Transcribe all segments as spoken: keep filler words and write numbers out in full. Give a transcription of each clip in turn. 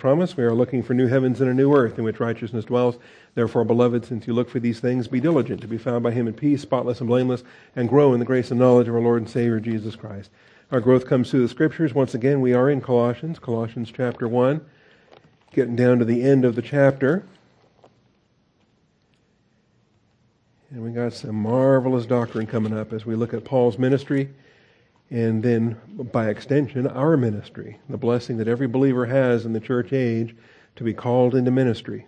promised, we are looking for new heavens and a new earth in which righteousness dwells. Therefore, beloved, since you look for these things, be diligent to be found by him in peace, spotless and blameless, and grow in the grace and knowledge of our Lord and Savior, Jesus Christ. Our growth comes through the Scriptures. Once again, we are in Colossians, Colossians chapter one, getting down to the end of the chapter. And we got some marvelous doctrine coming up as we look at Paul's ministry, and then, by extension, our ministry, the blessing that every believer has in the church age to be called into ministry.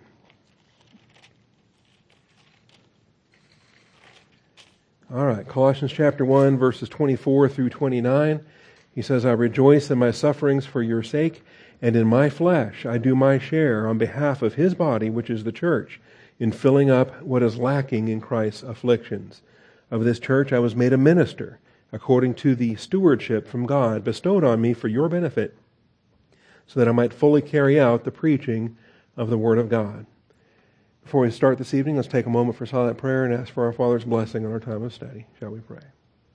All right, Colossians chapter one, verses twenty-four through twenty-nine. He says, I rejoice in my sufferings for your sake, and in my flesh I do my share on behalf of his body, which is the church, in filling up what is lacking in Christ's afflictions. Of this church I was made a minister, according to the stewardship from God bestowed on me for your benefit, so that I might fully carry out the preaching of the Word of God. Before we start this evening, let's take a moment for silent prayer and ask for our Father's blessing on our time of study. Shall we pray?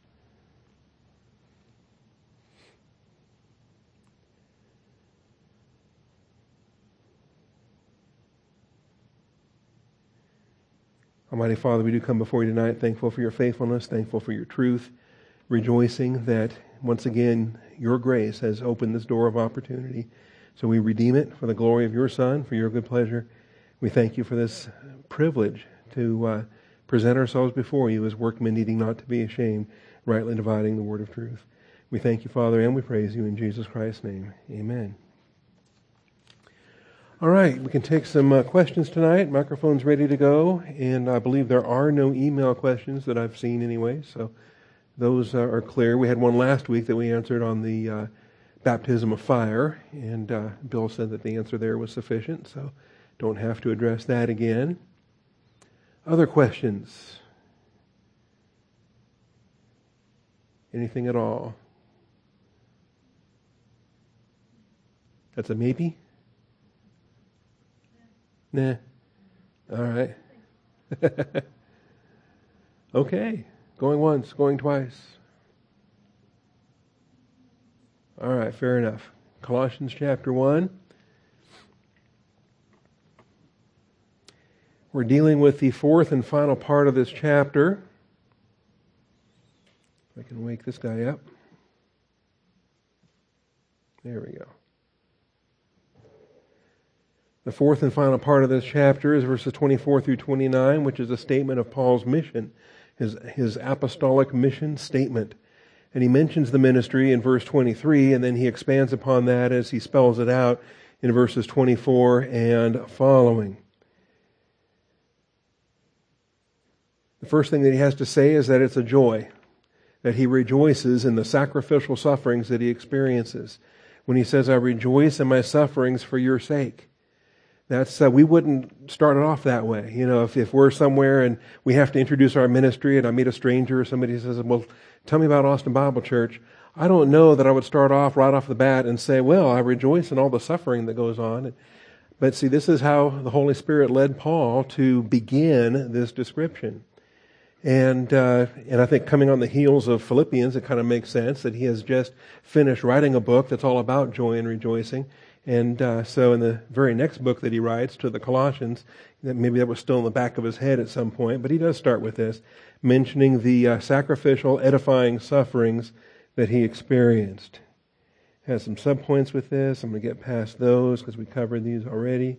Almighty Father, we do come before you tonight thankful for your faithfulness, thankful for your truth, rejoicing that once again your grace has opened this door of opportunity. So we redeem it for the glory of your Son, for your good pleasure. We thank you for this privilege to uh, present ourselves before you as workmen needing not to be ashamed, rightly dividing the word of truth. We thank you, Father, and we praise you in Jesus Christ's name. Amen. All right, we can take some uh, questions tonight. Microphone's ready to go, and I believe there are no email questions that I've seen anyway, so those uh, are clear. We had one last week that we answered on the uh, baptism of fire, and uh, Bill said that the answer there was sufficient, so don't have to address that again. Other questions? Anything at all? That's a maybe? Nah. All right. Okay. Going once, going twice. All right, fair enough. Colossians chapter one. We're dealing with the fourth and final part of this chapter. If I can wake this guy up. There we go. The fourth and final part of this chapter is verses twenty-four through twenty-nine, which is a statement of Paul's mission, his, his apostolic mission statement. And he mentions the ministry in verse twenty-three, and then he expands upon that as he spells it out in verses twenty-four and following. The first thing that he has to say is that it's a joy, that he rejoices in the sacrificial sufferings that he experiences. When he says, I rejoice in my sufferings for your sake. That's uh, we wouldn't start it off that way. You know, if, if we're somewhere and we have to introduce our ministry and I meet a stranger or somebody says, well, tell me about Austin Bible Church. I don't know that I would start off right off the bat and say, well, I rejoice in all the suffering that goes on. But see, this is how the Holy Spirit led Paul to begin this description. And uh, and I think coming on the heels of Philippians, it kind of makes sense that he has just finished writing a book that's all about joy and rejoicing. And uh, so in the very next book that he writes to the Colossians, that maybe that was still in the back of his head at some point, but he does start with this, mentioning the uh, sacrificial, edifying sufferings that he experienced. Has some subpoints with this. I'm going to get past those because we covered these already.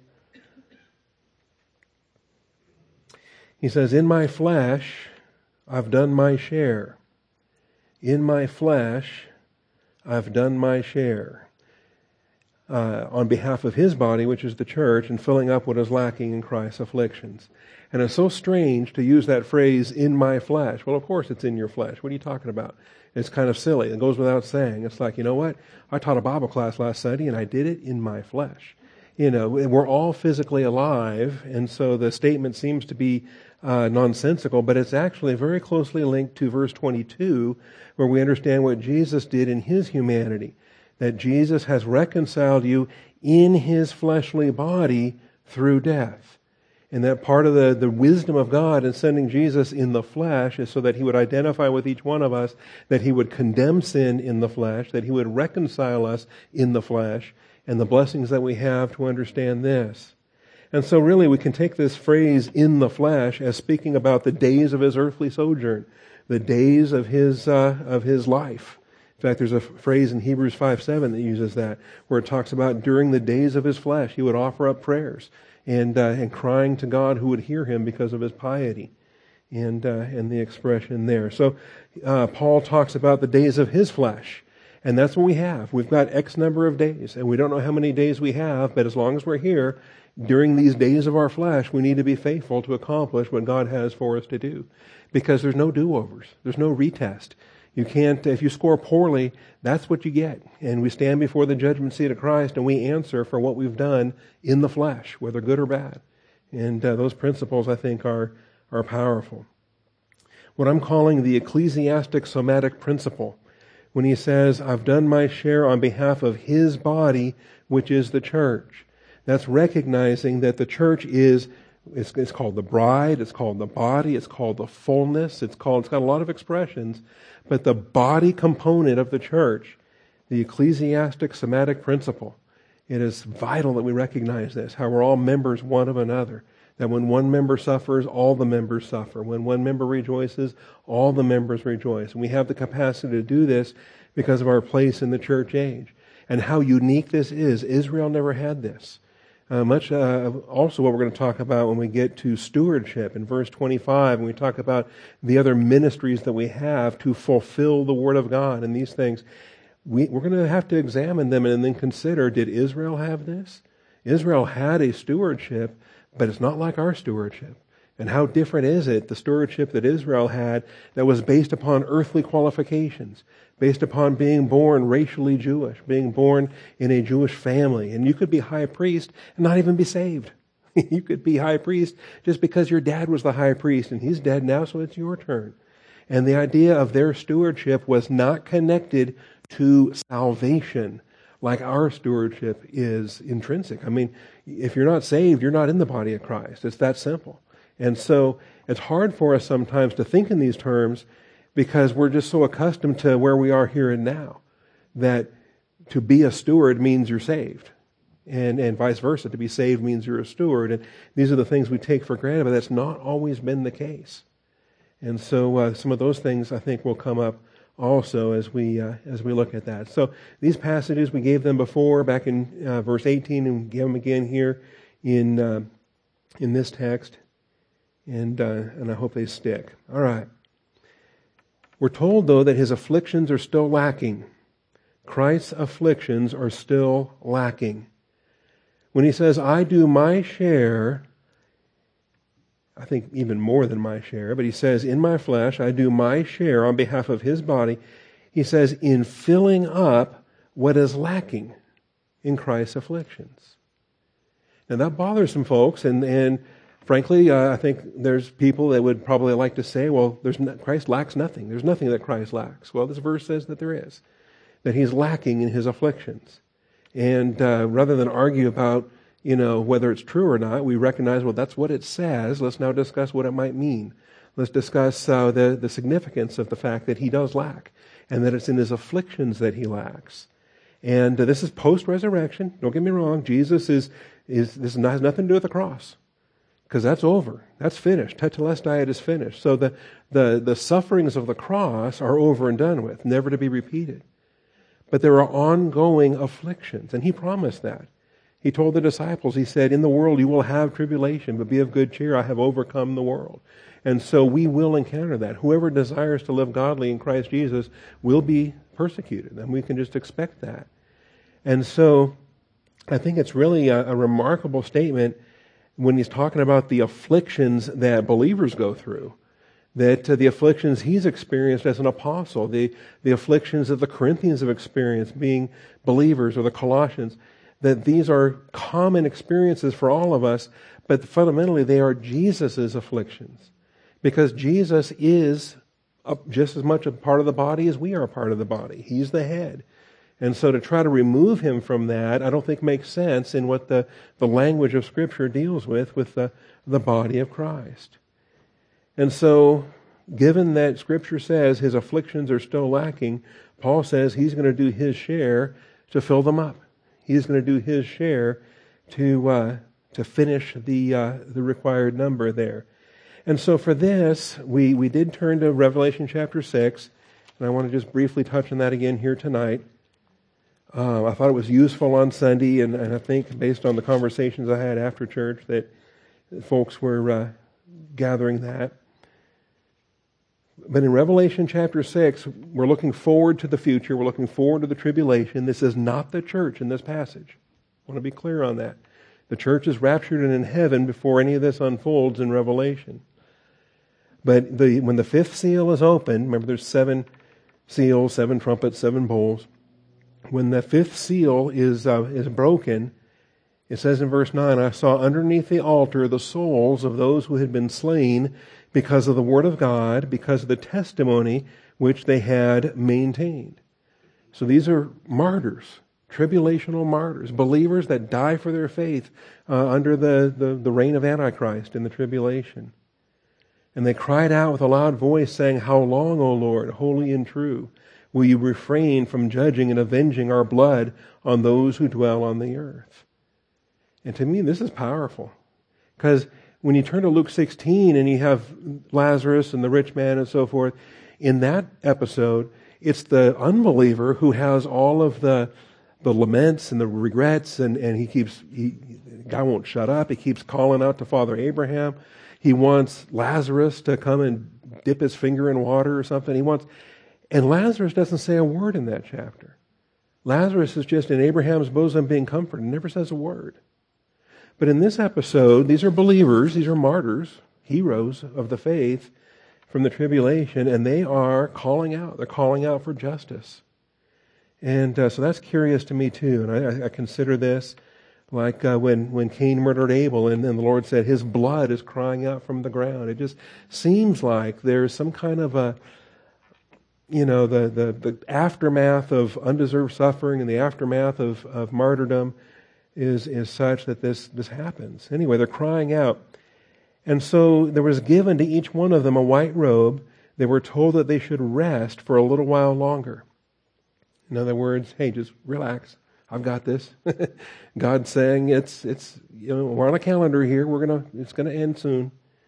He says, in my flesh, I've done my share. In my flesh, I've done my share. Uh, on behalf of his body, which is the church, and filling up what is lacking in Christ's afflictions. And it's so strange to use that phrase, in my flesh. Well, of course it's in your flesh. What are you talking about? It's kind of silly. It goes without saying. It's like, you know what? I taught a Bible class last Sunday, and I did it in my flesh. You know, we're all physically alive, and so the statement seems to be uh, nonsensical, but it's actually very closely linked to verse twenty-two, where we understand what Jesus did in his humanity. That Jesus has reconciled you in his fleshly body through death. And that part of the, the wisdom of God in sending Jesus in the flesh is so that he would identify with each one of us, that he would condemn sin in the flesh, that he would reconcile us in the flesh, and the blessings that we have to understand this. And so really we can take this phrase, in the flesh, as speaking about the days of his earthly sojourn, the days of his uh, of his life. In fact, there's a phrase in Hebrews five seven that uses that, where it talks about during the days of his flesh, he would offer up prayers and uh, and crying to God who would hear him because of his piety, and uh, and the expression there. So uh, Paul talks about the days of his flesh, and that's what we have. We've got X number of days, and we don't know how many days we have, but as long as we're here, during these days of our flesh, we need to be faithful to accomplish what God has for us to do. Because there's no do-overs. There's no retest. You can't, if you score poorly, that's what you get. And we stand before the judgment seat of Christ and we answer for what we've done in the flesh, whether good or bad. And uh, those principles, I think, are, are powerful. What I'm calling the ecclesiastic somatic principle, when he says, I've done my share on behalf of his body, which is the church. That's recognizing that the church is, it's, it's called the bride, it's called the body, it's called the fullness, it's called, it's got a lot of expressions, but the body component of the church, the ecclesiastic somatic principle, it is vital that we recognize this, how we're all members one of another, that when one member suffers, all the members suffer. When one member rejoices, all the members rejoice. And we have the capacity to do this because of our place in the church age. And how unique this is. Israel never had this. Uh, much uh, also what we're going to talk about when we get to stewardship in verse twenty-five, when we talk about the other ministries that we have to fulfill the Word of God and these things. We, we're going to have to examine them and then consider, did Israel have this? Israel had a stewardship, but it's not like our stewardship. And how different is it, the stewardship that Israel had, that was based upon earthly qualifications, based upon being born racially Jewish, being born in a Jewish family. And you could be high priest and not even be saved. You could be high priest just because your dad was the high priest, and he's dead now, so it's your turn. And the idea of their stewardship was not connected to salvation like our stewardship is intrinsic. I mean, if you're not saved, you're not in the body of Christ. It's that simple. And so it's hard for us sometimes to think in these terms because we're just so accustomed to where we are here and now, that to be a steward means you're saved. And, and vice versa, to be saved means you're a steward. And these are the things we take for granted, but that's not always been the case. And so uh, some of those things I think will come up also as we uh, as we look at that. So these passages, we gave them before back in uh, verse eighteen, and we give them again here in uh, in this text. And uh, and I hope they stick. All right. We're told, though, that his afflictions are still lacking. Christ's afflictions are still lacking. When he says, I do my share, I think even more than my share, but he says, in my flesh, I do my share on behalf of his body. He says, in filling up what is lacking in Christ's afflictions. Now that bothers some folks, and, and frankly, uh, I think there's people that would probably like to say, well, there's no, Christ lacks nothing. There's nothing that Christ lacks. Well, this verse says that there is, that he's lacking in his afflictions. And uh, rather than argue about, you know, whether it's true or not, we recognize, well, that's what it says. Let's now discuss what it might mean. Let's discuss uh, the, the significance of the fact that he does lack, and that it's in his afflictions that he lacks. And uh, this is post-resurrection. Don't get me wrong. Jesus is, is this has nothing to do with the cross, because that's over. That's finished. Tetelestai is finished. So the, the, the sufferings of the cross are over and done with, never to be repeated. But there are ongoing afflictions, and he promised that. He told the disciples, he said, in the world you will have tribulation, but be of good cheer, I have overcome the world. And so we will encounter that. Whoever desires to live godly in Christ Jesus will be persecuted, and we can just expect that. And so I think it's really a, a remarkable statement when he's talking about the afflictions that believers go through. That uh, the afflictions he's experienced as an apostle, the, the afflictions that the Corinthians have experienced being believers, or the Colossians, that these are common experiences for all of us, but fundamentally they are Jesus' afflictions. Because Jesus is a, just as much a part of the body as we are a part of the body. He's the head. And so to try to remove him from that, I don't think makes sense in what the, the language of Scripture deals with, with the, the body of Christ. And so, given that Scripture says his afflictions are still lacking, Paul says he's going to do his share to fill them up. He's going to do his share to uh, to finish the uh, the required number there. And so for this, we, we did turn to Revelation chapter six, and I want to just briefly touch on that again here tonight. Uh, I thought it was useful on Sunday, and, and I think based on the conversations I had after church that folks were uh, gathering that. But in Revelation chapter six, we're looking forward to the future. We're looking forward to the tribulation. This is not the church in this passage. I want to be clear on that. The church is raptured and in heaven before any of this unfolds in Revelation. But the, when the fifth seal is opened, remember there's seven seals, seven trumpets, seven bowls. When the fifth seal is uh, is broken, it says in verse nine, I saw underneath the altar the souls of those who had been slain because of the word of God, because of the testimony which they had maintained. So these are martyrs, tribulational martyrs, believers that die for their faith uh, under the, the, the reign of Antichrist in the tribulation. And they cried out with a loud voice, saying, How long, O Lord, holy and true, will you refrain from judging and avenging our blood on those who dwell on the earth? And to me, this is powerful. Because when you turn to Luke sixteen and you have Lazarus and the rich man and so forth, in that episode, it's the unbeliever who has all of the the laments and the regrets, and, and he keeps, he, guy won't shut up. He keeps calling out to Father Abraham. He wants Lazarus to come and dip his finger in water or something. He wants, and Lazarus doesn't say a word in that chapter. Lazarus is just in Abraham's bosom being comforted, never says a word. But in this episode, these are believers, these are martyrs, heroes of the faith from the tribulation, and they are calling out. They're calling out for justice. And uh, so that's curious to me too. And I, I consider this like uh, when, when Cain murdered Abel, and then the Lord said his blood is crying out from the ground. It just seems like there's some kind of a, you know, the, the, the aftermath of undeserved suffering and the aftermath of, of martyrdom is is such that this this happens. Anyway, they're crying out. And so there was given to each one of them a white robe. They were told that they should rest for a little while longer. In other words, hey, just relax. I've got this. God's saying it's it's you know we're on a calendar here. We're gonna it's gonna end soon.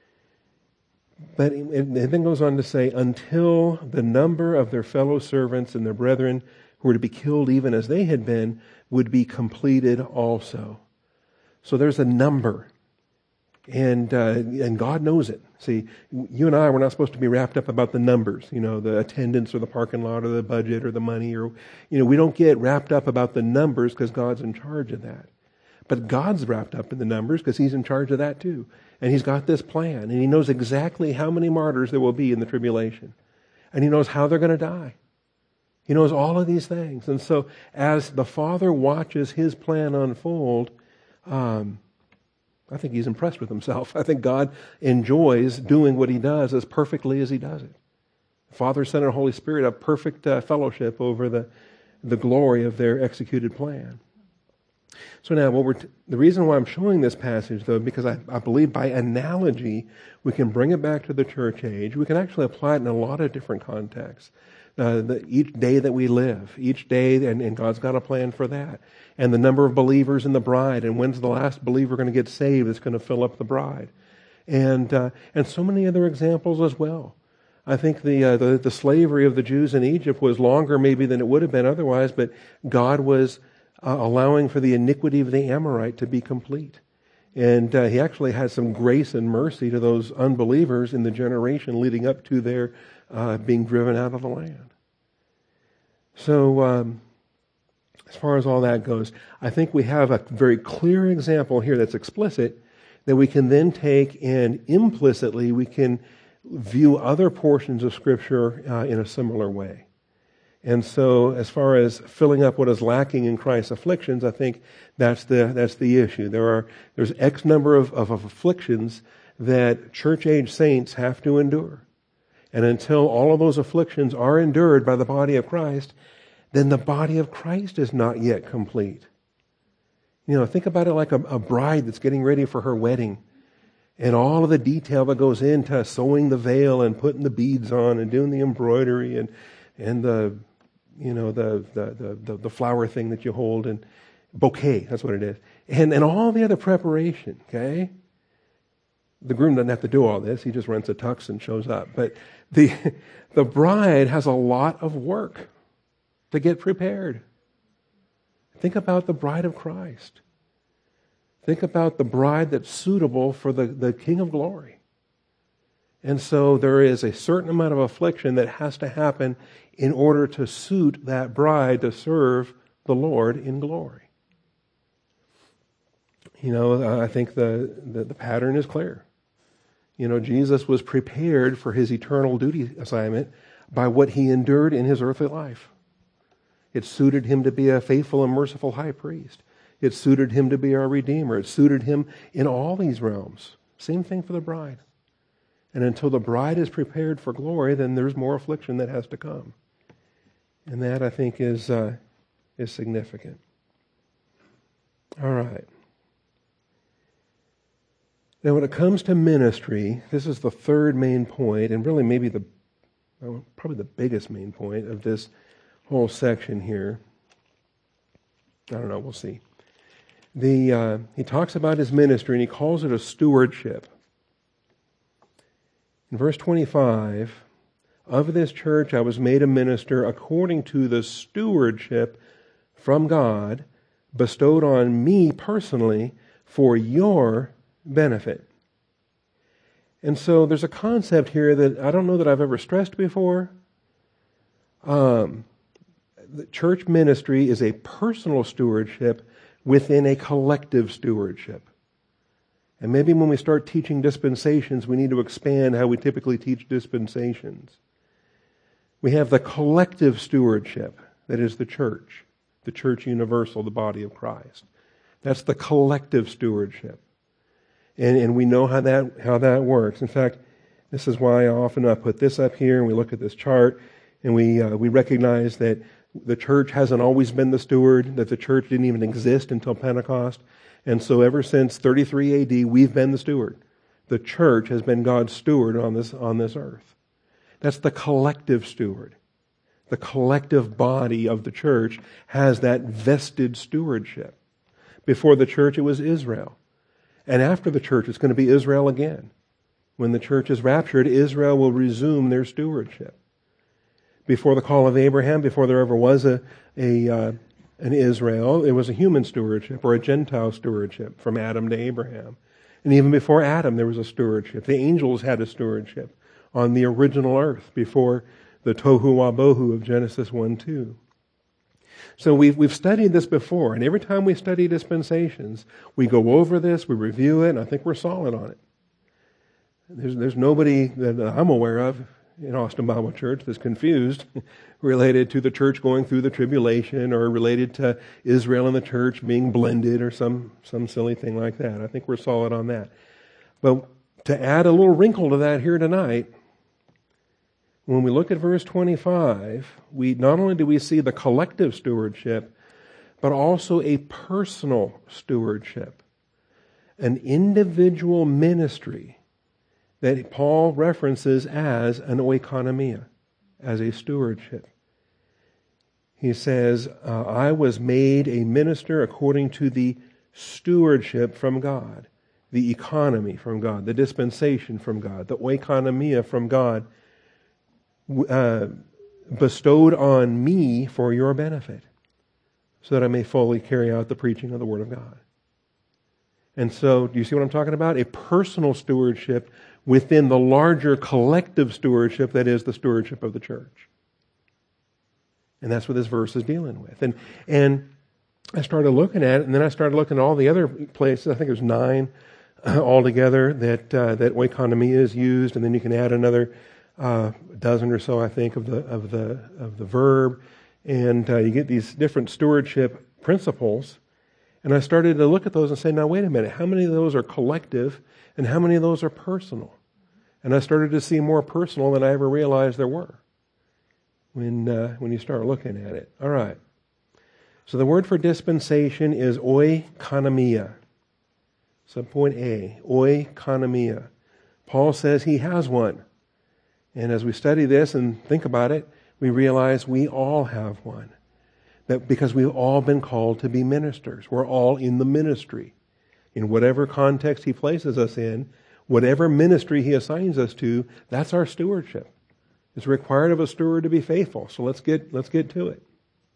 But it, it then goes on to say, until the number of their fellow servants and their brethren who were to be killed even as they had been would be completed also. So there's a number. And uh, and God knows it. See, you and I, we're not supposed to be wrapped up about the numbers, you know, the attendance or the parking lot or the budget or the money, or, you know, we don't get wrapped up about the numbers because God's in charge of that. But God's wrapped up in the numbers because He's in charge of that too. And He's got this plan, and He knows exactly how many martyrs there will be in the tribulation. And He knows how they're going to die. He knows all of these things. And so as the Father watches His plan unfold, um, I think He's impressed with Himself. I think God enjoys doing what He does as perfectly as He does it. Father, Son, and Holy Spirit have perfect uh, fellowship over the, the glory of their executed plan. So now, what we're t- the reason why I'm showing this passage, though, because I, I believe by analogy we can bring it back to the church age. We can actually apply it in a lot of different contexts. Uh, the, each day that we live, each day, and, and God's got a plan for that. And the number of believers in the bride, and when's the last believer going to get saved that's going to fill up the bride, and uh, and so many other examples as well. I think the, uh, the the slavery of the Jews in Egypt was longer maybe than it would have been otherwise, but God was uh, allowing for the iniquity of the Amorite to be complete, and uh, He actually had some grace and mercy to those unbelievers in the generation leading up to their uh, being driven out of the land. So. Um, As far as all that goes, I think we have a very clear example here that's explicit that we can then take, and implicitly we can view other portions of Scripture uh, in a similar way. And so as far as filling up what is lacking in Christ's afflictions, I think that's the that's the issue. There are there's X number of, of, of afflictions that church age saints have to endure. And until all of those afflictions are endured by the body of Christ, then the body of Christ is not yet complete. You know, think about it like a, a bride that's getting ready for her wedding, and all of the detail that goes into sewing the veil and putting the beads on and doing the embroidery and and the you know the the the, the flower thing that you hold, and bouquet, that's what it is. And, and all the other preparation, okay? The groom doesn't have to do all this. He just rents a tux and shows up. But the, the bride has a lot of work to get prepared. Think about the bride of Christ. Think about the bride that's suitable for the, the King of Glory. And so there is a certain amount of affliction that has to happen in order to suit that bride to serve the Lord in glory. You know, I think the, the, the pattern is clear. You know, Jesus was prepared for his eternal duty assignment by what he endured in his earthly life. It suited him to be a faithful and merciful high priest. It suited him to be our Redeemer. It suited him in all these realms. Same thing for the bride. And until the bride is prepared for glory, then there's more affliction that has to come. And that, I think, is uh, is significant. All right. Now, when it comes to ministry, this is the third main point, and really maybe the well, probably the biggest main point of this whole section here. I don't know. We'll see. The uh, he talks about his ministry, and he calls it a stewardship. In verse twenty-five, of this church I was made a minister according to the stewardship from God bestowed on me personally for your benefit. And so there's a concept here that I don't know that I've ever stressed before. Um, the church ministry is a personal stewardship within a collective stewardship. And maybe when we start teaching dispensations, we need to expand how we typically teach dispensations. We have the collective stewardship, that is the church, the church universal, the body of Christ. That's the collective stewardship. And, and we know how that how that works. In fact, this is why I often I put this up here, and we look at this chart, and we uh, we recognize that the church hasn't always been the steward, that the church didn't even exist until Pentecost. And so ever since thirty-three A D, we've been the steward. The church has been God's steward on this on this earth. That's the collective steward. The collective body of the church has that vested stewardship. Before the church, it was Israel. And after the church, it's going to be Israel again. When the church is raptured, Israel will resume their stewardship. Before the call of Abraham, before there ever was a, a uh, an Israel, it was a human stewardship or a Gentile stewardship from Adam to Abraham. And even before Adam, there was a stewardship. The angels had a stewardship on the original earth before the tohu wabohu of Genesis one two. So we've, we've studied this before, and every time we study dispensations, we go over this, we review it, and I think we're solid on it. There's, there's nobody that I'm aware of in Austin Bible Church that's confused related to the church going through the tribulation or related to Israel and the church being blended or some, some silly thing like that. I think we're solid on that. But to add a little wrinkle to that here tonight, when we look at verse twenty-five, we not only do we see the collective stewardship, but also a personal stewardship, an individual ministry that Paul references as an oikonomia, as a stewardship. He says, uh, I was made a minister according to the stewardship from God, the economy from God, the dispensation from God, the oikonomia from God, Uh, bestowed on me for your benefit, so that I may fully carry out the preaching of the Word of God. And so, do you see what I'm talking about? A personal stewardship within the larger collective stewardship that is the stewardship of the church. And that's what this verse is dealing with. And and I started looking at it, and then I started looking at all the other places. I think there's nine uh, altogether that uh, that oikonomia is used, and then you can add another Uh, a dozen or so, I think, of the of the of the verb, and uh, you get these different stewardship principles. And I started to look at those and say, now wait a minute, how many of those are collective, and how many of those are personal? And I started to see more personal than I ever realized there were. When uh, when you start looking at it, all right. So the word for dispensation is oikonomia. Subpoint A, oikonomia. Paul says he has one. And as we study this and think about it, we realize we all have one. That because we've all been called to be ministers. We're all in the ministry. In whatever context He places us in, whatever ministry He assigns us to, that's our stewardship. It's required of a steward to be faithful. So let's get let's get to it.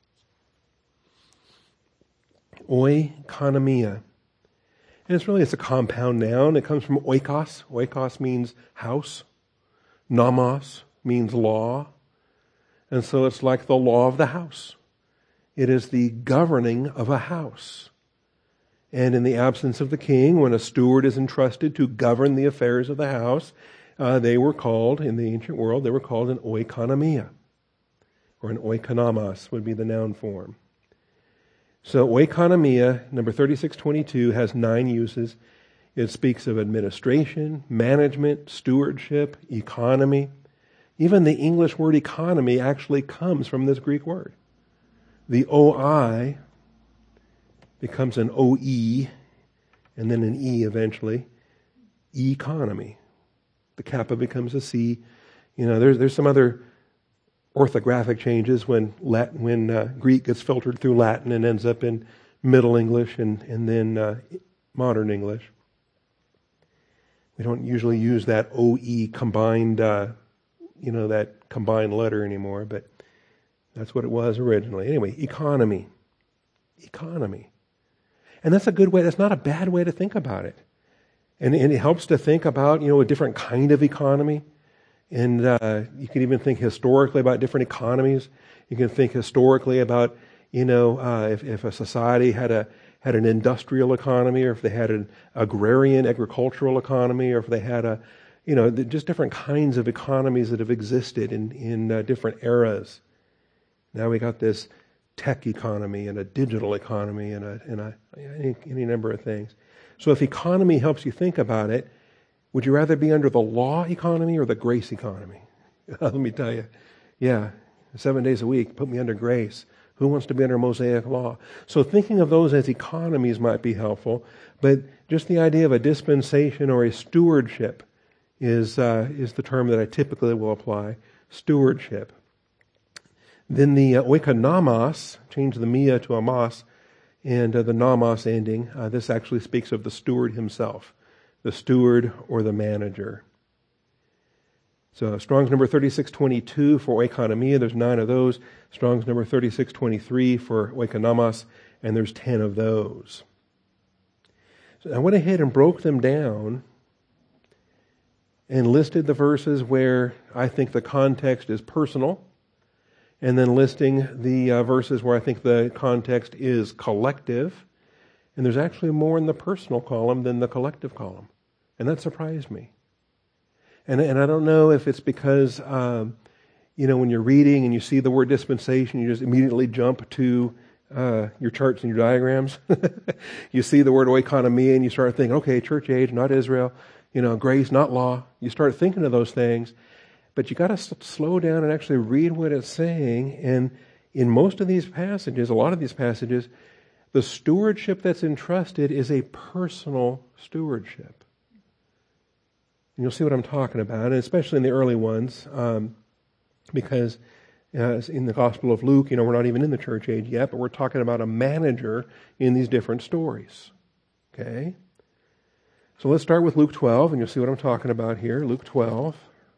Oikonomia. And it's really, it's a compound noun. It comes from oikos. Oikos means house. Nomos means law. And so it's like the law of the house. It is the governing of a house. And in the absence of the king, when a steward is entrusted to govern the affairs of the house, uh, they were called, in the ancient world, they were called an oikonomia. Or an oikonomos would be the noun form. So oikonomia, number thirty-six twenty-two, has nine uses. It speaks of administration, management, stewardship, economy. Even the English word economy actually comes from this Greek word. The O I becomes an O E, and then an E eventually. Economy. The kappa becomes a C. You know, there's there's some other orthographic changes when Latin, when uh, Greek gets filtered through Latin and ends up in Middle English and, and then uh, Modern English. We don't usually use that O E combined, uh, you know, that combined letter anymore, but that's what it was originally. Anyway, economy. Economy. And that's a good way, that's not a bad way to think about it. And, and it helps to think about, you know, a different kind of economy. And uh, you can even think historically about different economies. You can think historically about, you know, uh, if, if a society had a had an industrial economy, or if they had an agrarian agricultural economy, or if they had a, you know, just different kinds of economies that have existed in in uh, different eras. Now we got this tech economy and a digital economy and a and a any, any number of things. So if economy helps you think about it, would you rather be under the law economy or the grace economy? Let me tell you. Yeah, seven days a week, put me under grace. Who wants to be under Mosaic law? So thinking of those as economies might be helpful, but just the idea of a dispensation or a stewardship is uh, is the term that I typically will apply. Stewardship. Then the uh, oikonomos, change the mia to amos, and uh, the nomos ending. Uh, this actually speaks of the steward himself. The steward or the manager. So Strong's number thirty-six twenty-two for oikonomia, there's nine of those. Strong's number thirty-six twenty-three for oikonomos, and there's ten of those. So I went ahead and broke them down and listed the verses where I think the context is personal, and then listing the uh, verses where I think the context is collective. And there's actually more in the personal column than the collective column. And that surprised me. And, and I don't know if it's because, um, you know, when you're reading and you see the word dispensation, you just immediately jump to uh, your charts and your diagrams. You see the word oikonomia and you start thinking, okay, church age, not Israel, you know, grace, not law. You start thinking of those things. But you got to s- slow down and actually read what it's saying. And in most of these passages, a lot of these passages, the stewardship that's entrusted is a personal stewardship. And you'll see what I'm talking about, and especially in the early ones, um, because uh, in the Gospel of Luke, you know, we're not even in the church age yet, but we're talking about a manager in these different stories. Okay? So let's start with Luke twelve, and you'll see what I'm talking about here. Luke twelve.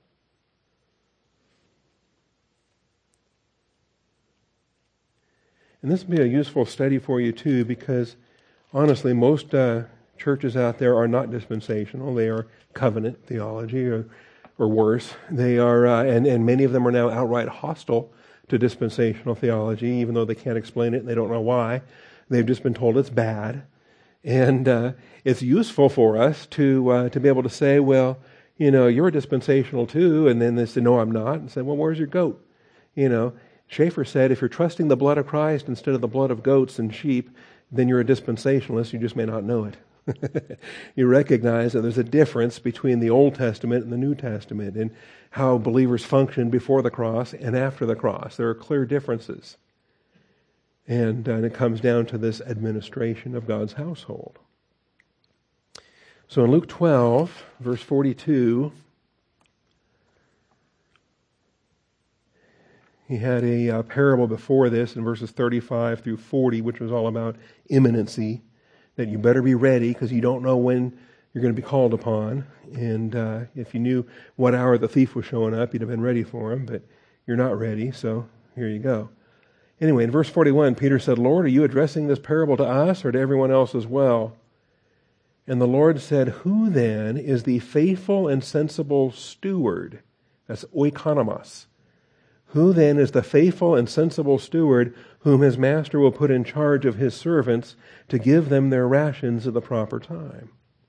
And this will be a useful study for you too, because honestly, most uh, churches out there are not dispensational. They are covenant theology, or, or worse. They are, uh, and and many of them are now outright hostile to dispensational theology, even though they can't explain it and they don't know why. They've just been told it's bad, and uh, it's useful for us to uh, to be able to say, well, you know, you're a dispensational too, and then they say, no, I'm not, and say, well, where's your goat? You know. Schaeffer said, if you're trusting the blood of Christ instead of the blood of goats and sheep, then you're a dispensationalist. You just may not know it. You recognize that there's a difference between the Old Testament and the New Testament and how believers function before the cross and after the cross. There are clear differences. And, uh, and it comes down to this administration of God's household. So in Luke twelve, verse forty-two, He had a uh, parable before this in verses thirty-five through forty, which was all about imminency, that you better be ready because you don't know when you're going to be called upon. And uh, if you knew what hour the thief was showing up, you'd have been ready for him, but you're not ready, so here you go. Anyway, in verse forty-one, Peter said, Lord, are you addressing this parable to us or to everyone else as well? And the Lord said, who then is the faithful and sensible steward? That's oikonomos. Who then is the faithful and sensible steward whom his master will put in charge of his servants to give them their rations at the proper time?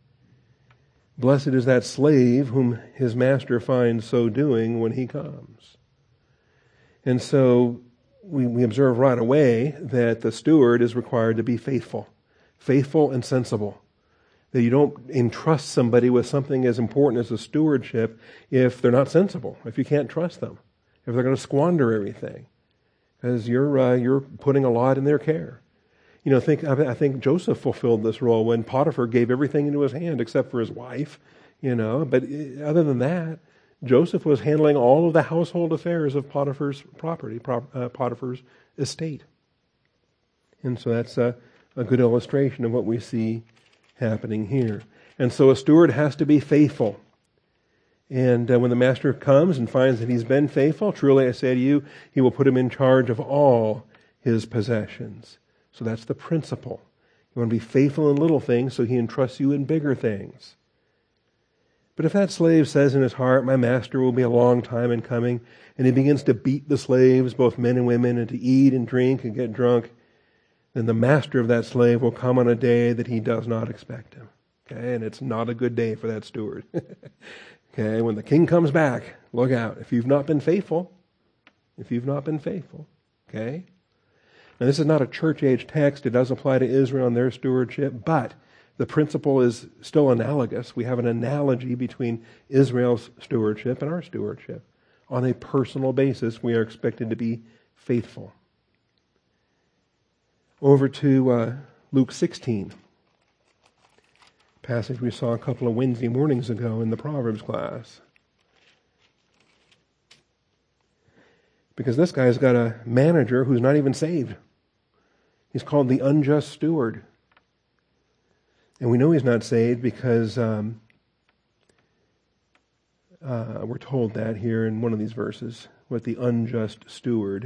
Blessed is that slave whom his master finds so doing when he comes. And so we, we observe right away that the steward is required to be faithful, faithful and sensible. That you don't entrust somebody with something as important as a stewardship if they're not sensible, if you can't trust them, if they're going to squander everything, because you're uh, you're putting a lot in their care. You know, think I think Joseph fulfilled this role when Potiphar gave everything into his hand except for his wife. You know, but other than that, Joseph was handling all of the household affairs of Potiphar's property, uh, Potiphar's estate, and so that's a, a good illustration of what we see happening here. And so a steward has to be faithful. And uh, when the master comes and finds that he's been faithful, truly I say to you, he will put him in charge of all his possessions. So that's the principle. You want to be faithful in little things, so he entrusts you in bigger things. But if that slave says in his heart, my master will be a long time in coming, and he begins to beat the slaves, both men and women, and to eat and drink and get drunk, then the master of that slave will come on a day that he does not expect him. Okay, and it's not a good day for that steward. Okay, when the king comes back, look out. If you've not been faithful, if you've not been faithful, okay? Now this is not a church age text. It does apply to Israel and their stewardship, but the principle is still analogous. We have an analogy between Israel's stewardship and our stewardship. On a personal basis, we are expected to be faithful. Over to uh, Luke sixteen, passage we saw a couple of Wednesday mornings ago in the Proverbs class. Because this guy's got a manager who's not even saved. He's called the unjust steward. And we know he's not saved because um, uh, we're told that here in one of these verses, what the unjust steward.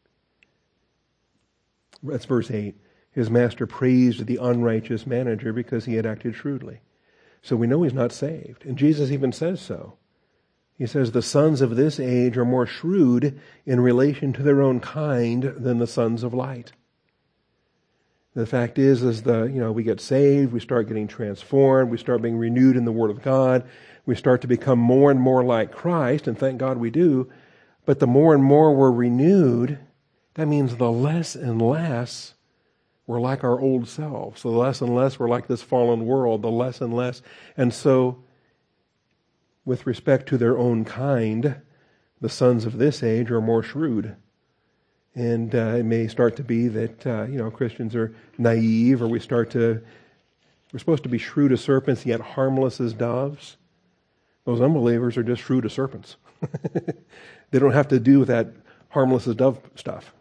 That's verse eight. His master praised the unrighteous manager because he had acted shrewdly. So we know he's not saved. And Jesus even says so. He says the sons of this age are more shrewd in relation to their own kind than the sons of light. The fact is, is the, you know, we get saved, we start getting transformed, we start being renewed in the Word of God, we start to become more and more like Christ, and thank God we do. But the more and more we're renewed, that means the less and less we're like our old selves. So the less and less we're like this fallen world, the less and less. And so, with respect to their own kind, the sons of this age are more shrewd. And uh, it may start to be that, uh, you know, Christians are naive, or we start to, we're supposed to be shrewd as serpents, yet harmless as doves. Those unbelievers are just shrewd as serpents. They don't have to do with that harmless as dove stuff.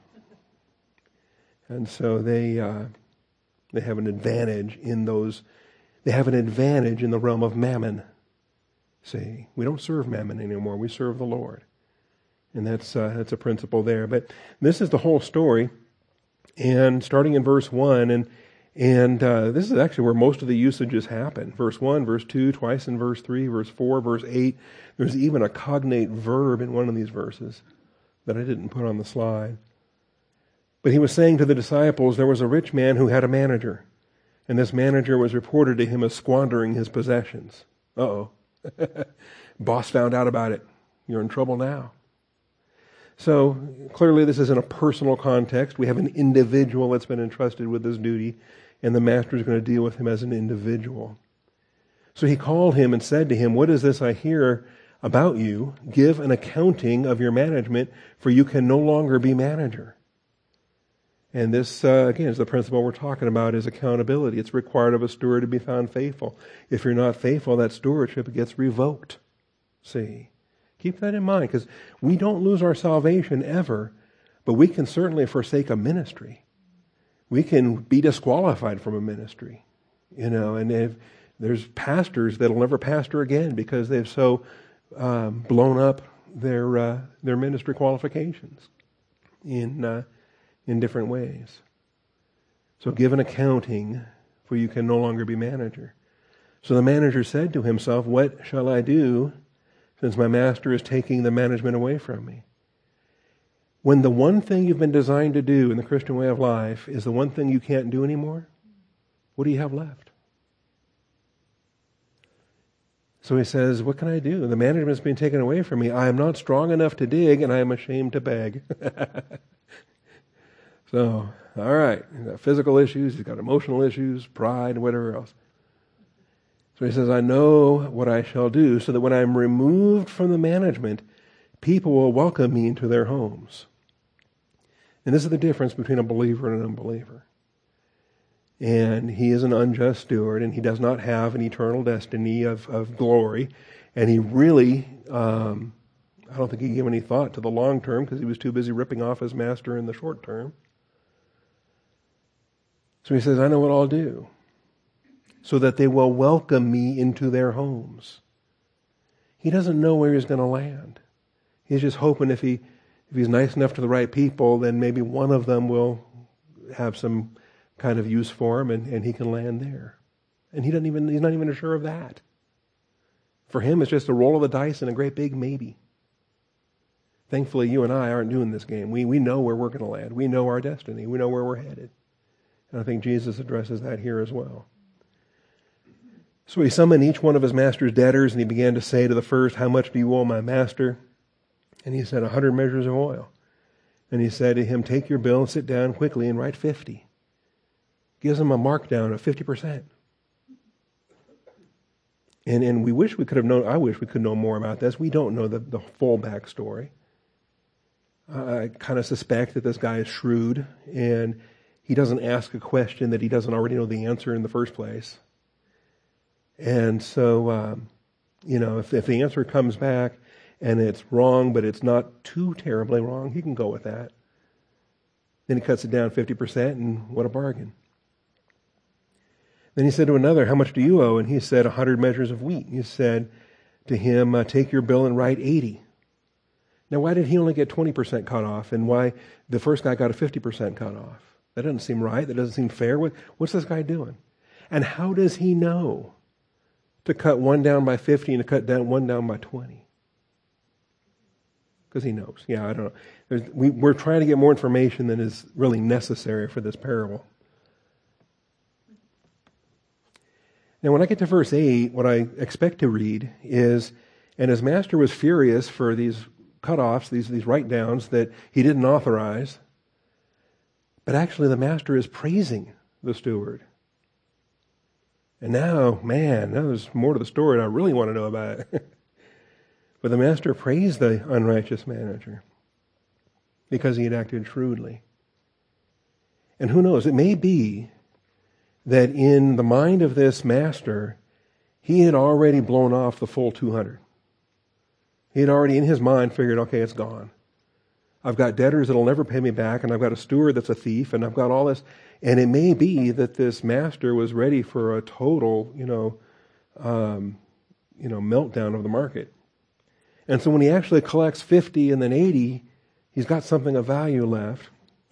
And so they uh, they have an advantage in those, they have an advantage in the realm of mammon. See, we don't serve mammon anymore, we serve the Lord. And that's uh, that's a principle there. But this is the whole story, and starting in verse one, and and uh, this is actually where most of the usages happen. Verse one, verse two, twice in verse three, verse four, verse eight. There's even a cognate verb in one of these verses that I didn't put on the slide. But he was saying to the disciples, there was a rich man who had a manager, and this manager was reported to him as squandering his possessions. Uh-oh. Boss found out about it. You're in trouble now. So clearly this is in a personal context. We have an individual that's been entrusted with this duty, and the master is going to deal with him as an individual. So he called him and said to him, what is this I hear about you? Give an accounting of your management, for you can no longer be manager. And this, uh, again, is the principle we're talking about, is accountability. It's required of a steward to be found faithful. If you're not faithful, that stewardship gets revoked. See? Keep that in mind, because we don't lose our salvation ever But we can certainly forsake a ministry. We can be disqualified from a ministry. You know, and if there's pastors that'll never pastor again because they've so um, blown up their uh, their ministry qualifications in uh, in different ways. So give an accounting, for you can no longer be manager. So the manager said to himself, what shall I do, since my master is taking the management away from me? When the one thing you've been designed to do in the Christian way of life is the one thing you can't do anymore, what do you have left? So he says, what can I do? The management's been taken away from me. I am not strong enough to dig, and I am ashamed to beg. So, all right, he's got physical issues, he's got emotional issues, pride, and whatever else. So he says, I know what I shall do, so that when I am removed from the management, people will welcome me into their homes. And this is the difference between a believer and an unbeliever. And he is an unjust steward, and he does not have an eternal destiny of, of glory. And he really, um, I don't think he gave any thought to the long term because he was too busy ripping off his master in the short term. So he says, I know what I'll do, so that they will welcome me into their homes. He doesn't know where he's going to land. He's just hoping if he if he's nice enough to the right people, then maybe one of them will have some kind of use for him, and, and he can land there. And he doesn't even he's not even sure of that. For him, it's just a roll of the dice and a great big maybe. Thankfully, you and I aren't doing this game. We we know where we're going to land. We know our destiny. We know where we're headed. And I think Jesus addresses that here as well. So he summoned each one of his master's debtors, and he began to say to the first, how much do you owe my master? And he said, a hundred measures of oil. And he said to him, take your bill and sit down quickly and write fifty. Gives him a markdown of fifty percent. And and we wish we could have known, I wish we could know more about this. We don't know the, the full backstory. I kind of suspect that this guy is shrewd, and he doesn't ask a question that he doesn't already know the answer in the first place. And so, um, you know, if, if the answer comes back and it's wrong, but it's not too terribly wrong, he can go with that. Then he cuts it down fifty percent, and what a bargain. Then he said to another, how much do you owe? And he said, a hundred measures of wheat. He said to him, uh, take your bill and write eighty. Now, why did he only get twenty percent cut off, and why the first guy got a fifty percent cut off? That doesn't seem right. That doesn't seem fair. What, what's this guy doing? And how does he know to cut one down by fifty and to cut down one down by twenty? Because he knows. Yeah, I don't know. There's, we, we're trying to get more information than is really necessary for this parable. Now, when I get to verse eight, what I expect to read is, and his master was furious for these cut-offs, these, these write-downs that he didn't authorize. But actually the master is praising the steward. And now, man, there's more to the story and I really want to know about it. But the master praised the unrighteous manager because he had acted shrewdly. And who knows, it may be that in the mind of this master, he had already blown off the full two hundred. He had already in his mind figured, okay, it's gone. I've got debtors that'll never pay me back, and I've got a steward that's a thief, and I've got all this. And it may be that this master was ready for a total, you know, um, you know, meltdown of the market. And so when he actually collects fifty and then eighty, he's got something of value left.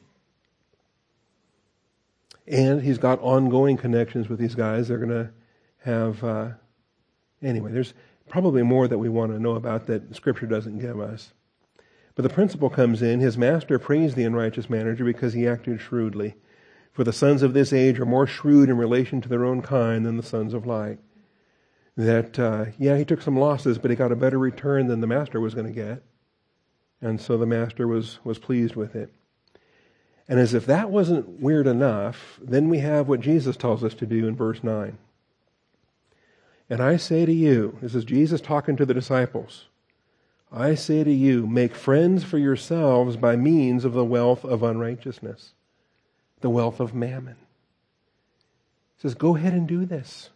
And he's got ongoing connections with these guys. They're going to have, uh, anyway, there's probably more that we want to know about that Scripture doesn't give us. But the principle comes in, his master praised the unrighteous manager because he acted shrewdly. For the sons of this age are more shrewd in relation to their own kind than the sons of light. That, uh, yeah, he took some losses, but he got a better return than the master was going to get. And so the master was, was pleased with it. And as if that wasn't weird enough, then we have what Jesus tells us to do in verse nine. And I say to you, this is Jesus talking to the disciples, I say to you, make friends for yourselves by means of the wealth of unrighteousness, the wealth of mammon. He says, go ahead and do this.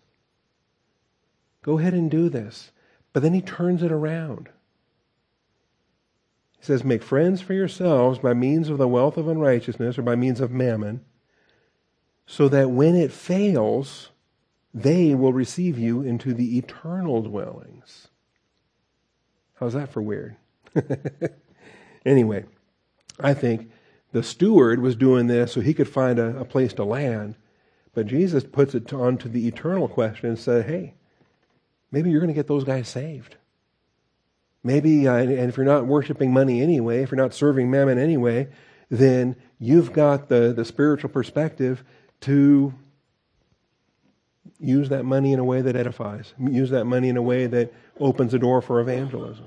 Go ahead and do this. But then he turns it around. He says, make friends for yourselves by means of the wealth of unrighteousness, or by means of mammon, so that when it fails, they will receive you into the eternal dwellings. How's that for weird? Anyway, I think the steward was doing this so he could find a, a place to land, but Jesus puts it on to the eternal question and said, hey, maybe you're going to get those guys saved. Maybe, uh, and if you're not worshiping money anyway, if you're not serving mammon anyway, then you've got the, the spiritual perspective to use that money in a way that edifies. Use that money in a way that opens the door for evangelism.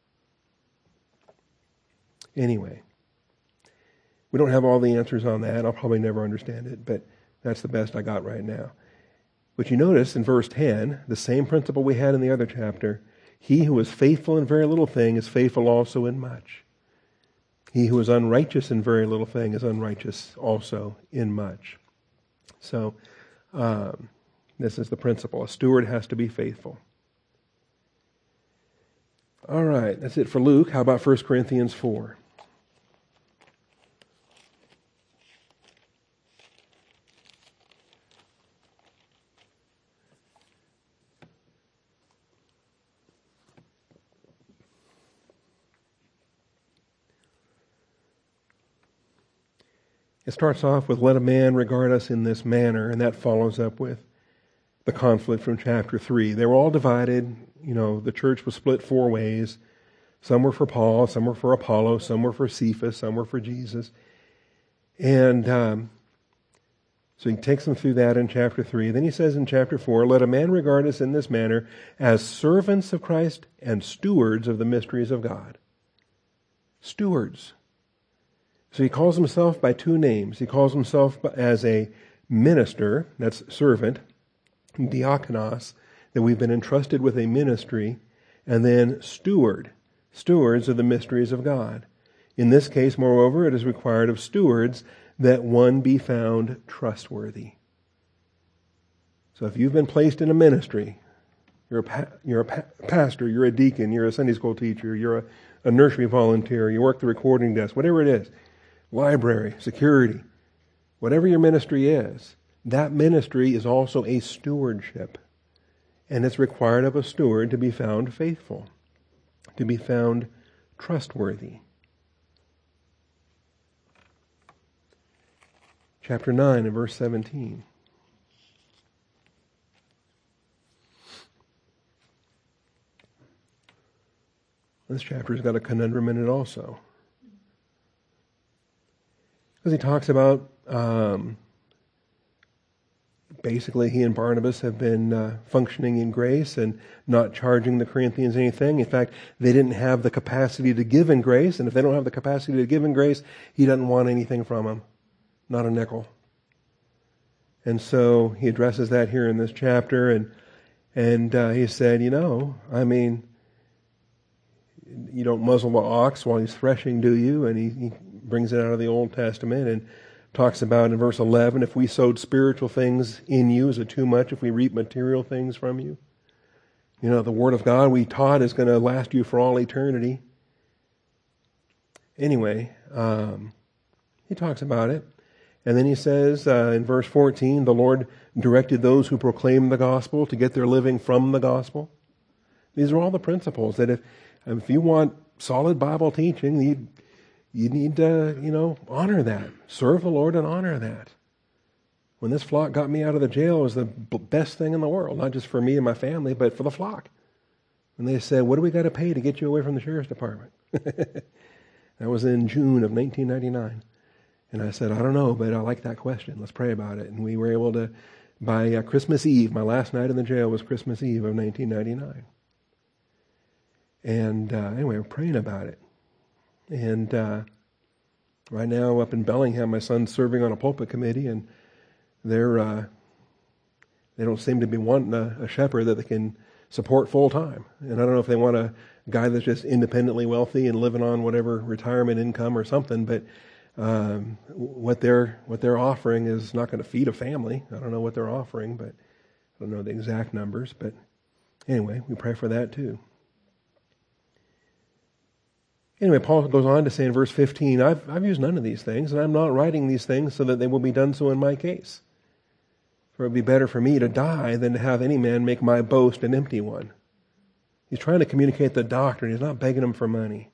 Anyway, we don't have all the answers on that. I'll probably never understand it, but that's the best I got right now. But you notice in verse ten, the same principle we had in the other chapter. He who is faithful in very little thing is faithful also in much. He who is unrighteous in very little thing is unrighteous also in much. So, um, this is the principle. A steward has to be faithful. All right, that's it for Luke. How about First Corinthians four? It starts off with, let a man regard us in this manner, and that follows up with the conflict from chapter three. They were all divided. You know, the church was split four ways. Some were for Paul, some were for Apollo, some were for Cephas, some were for Jesus. And um, so he takes them through that in chapter three. Then he says in chapter four, let a man regard us in this manner as servants of Christ and stewards of the mysteries of God. Stewards. So he calls himself by two names. He calls himself as a minister, that's servant, diakonos, that we've been entrusted with a ministry, and then steward, stewards of the mysteries of God. In this case, moreover, it is required of stewards that one be found trustworthy. So if you've been placed in a ministry, you're a, pa- you're a pa- pastor, you're a deacon, you're a Sunday school teacher, you're a, a nursery volunteer, you work the recording desk, whatever it is, library, security, whatever your ministry is, that ministry is also a stewardship. And it's required of a steward to be found faithful, to be found trustworthy. Chapter nine and verse seventeen. This chapter's got a conundrum in it also. Because he talks about, um, basically he and Barnabas have been uh, functioning in grace and not charging the Corinthians anything. In fact, they didn't have the capacity to give in grace, and if they don't have the capacity to give in grace, he doesn't want anything from them. Not a nickel. And so he addresses that here in this chapter, and and uh, he said, you know, I mean, you don't muzzle the ox while he's threshing, do you? And he, he brings it out of the Old Testament and talks about in verse eleven, if we sowed spiritual things in you, is it too much if we reap material things from you? You know, the Word of God we taught is going to last you for all eternity. Anyway, um, he talks about it. And then he says uh, in verse fourteen, the Lord directed those who proclaim the gospel to get their living from the gospel. These are all the principles that if if you want solid Bible teaching, you you need to, you know, honor that. Serve the Lord and honor that. When this flock got me out of the jail, it was the best thing in the world, not just for me and my family, but for the flock. And they said, what do we got to pay to get you away from the sheriff's department? That was in June of nineteen ninety-nine. And I said, I don't know, but I like that question. Let's pray about it. And we were able to, by uh, Christmas Eve, my last night in the jail was Christmas Eve of nineteen ninety-nine. And uh, anyway, we're praying about it. And uh, right now up in Bellingham, my son's serving on a pulpit committee, and they're uh, they don't seem to be wanting a, a shepherd that they can support full time. And I don't know if they want a guy that's just independently wealthy and living on whatever retirement income or something, but um, what they're what they're offering is not going to feed a family. I don't know what they're offering, but I don't know the exact numbers. But anyway, we pray for that too. Anyway, Paul goes on to say in verse fifteen, I've, I've used none of these things, and I'm not writing these things so that they will be done so in my case. For it would be better for me to die than to have any man make my boast an empty one. He's trying to communicate the doctrine. He's not begging them for money.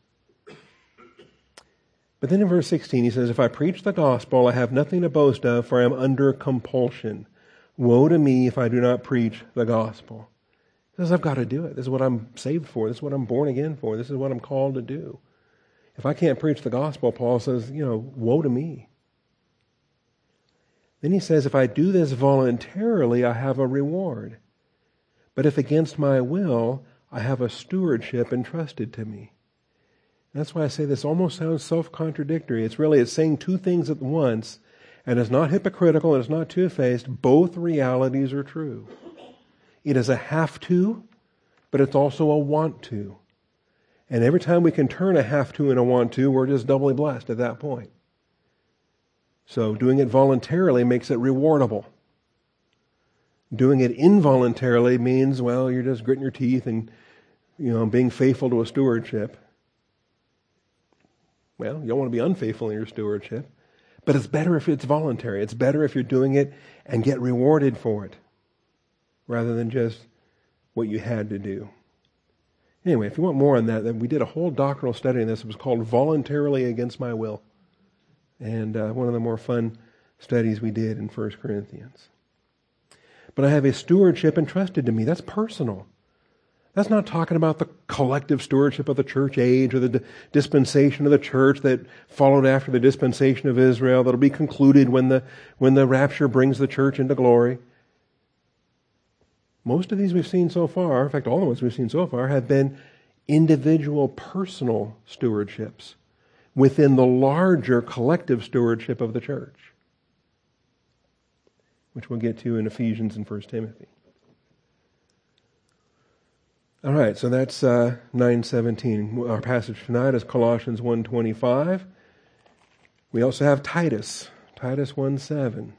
But then in verse sixteen, he says, if I preach the gospel, I have nothing to boast of, for I am under compulsion. Woe to me if I do not preach the gospel. He says, I've got to do it. This is what I'm saved for. This is what I'm born again for. This is what I'm called to do. If I can't preach the gospel, Paul says, you know, woe to me. Then he says, if I do this voluntarily, I have a reward. But if against my will, I have a stewardship entrusted to me. That's why I say this almost sounds self-contradictory. It's really, it's saying two things at once, and it's not hypocritical, and it's not two-faced. Both realities are true. It is a have to, but it's also a want to. And every time we can turn a have to and a want to, we're just doubly blessed at that point. So doing it voluntarily makes it rewardable. Doing it involuntarily means, well, you're just gritting your teeth and, you know, being faithful to a stewardship. Well, you don't want to be unfaithful in your stewardship. But it's better if it's voluntary. It's better if you're doing it and get rewarded for it, rather than just what you had to do. Anyway, if you want more on that, then we did a whole doctrinal study on this. It was called Voluntarily Against My Will. And uh, one of the more fun studies we did in First Corinthians. But I have a stewardship entrusted to me. That's personal. That's not talking about the collective stewardship of the church age or the di- dispensation of the church that followed after the dispensation of Israel that'll be concluded when the, when the rapture brings the church into glory. Most of these we've seen so far, in fact all the ones we've seen so far, have been individual personal stewardships within the larger collective stewardship of the church, which we'll get to in Ephesians and First Timothy. All right, so that's uh, nine seventeen. Our passage tonight is Colossians one twenty-five. We also have Titus, Titus one seven.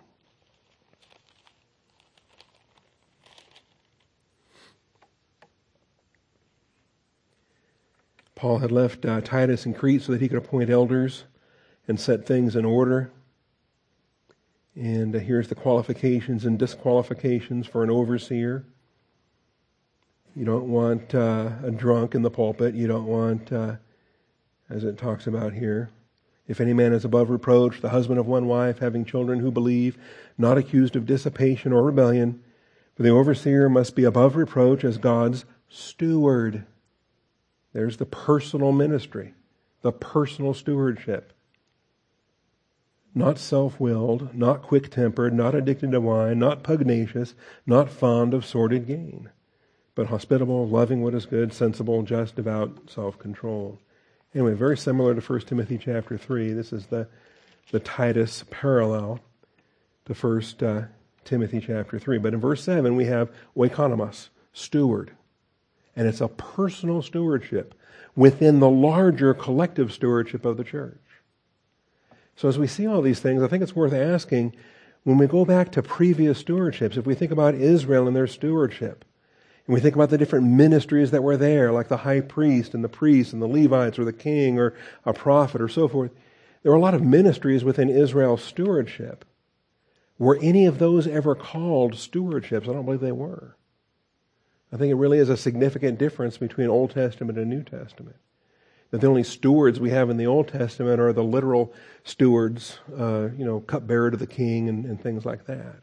Paul had left uh, Titus in Crete so that he could appoint elders and set things in order. And uh, here's the qualifications and disqualifications for an overseer. You don't want uh, a drunk in the pulpit. You don't want, uh, as it talks about here, if any man is above reproach, the husband of one wife, having children who believe, not accused of dissipation or rebellion. For the overseer must be above reproach as God's steward. There's the personal ministry, the personal stewardship. Not self-willed, not quick-tempered, not addicted to wine, not pugnacious, not fond of sordid gain, but hospitable, loving what is good, sensible, just, devout, self-controlled. Anyway, very similar to First Timothy chapter three. This is the, the Titus parallel to First uh, Timothy chapter three. But in verse seven we have oikonomos, steward. And it's a personal stewardship within the larger collective stewardship of the church. So as we see all these things, I think it's worth asking, when we go back to previous stewardships, if we think about Israel and their stewardship, and we think about the different ministries that were there, like the high priest and the priests and the Levites or the king or a prophet or so forth, there were a lot of ministries within Israel's stewardship. Were any of those ever called stewardships? I don't believe they were. I think it really is a significant difference between Old Testament and New Testament. That the only stewards we have in the Old Testament are the literal stewards, uh, you know, cupbearer to the king and, and things like that.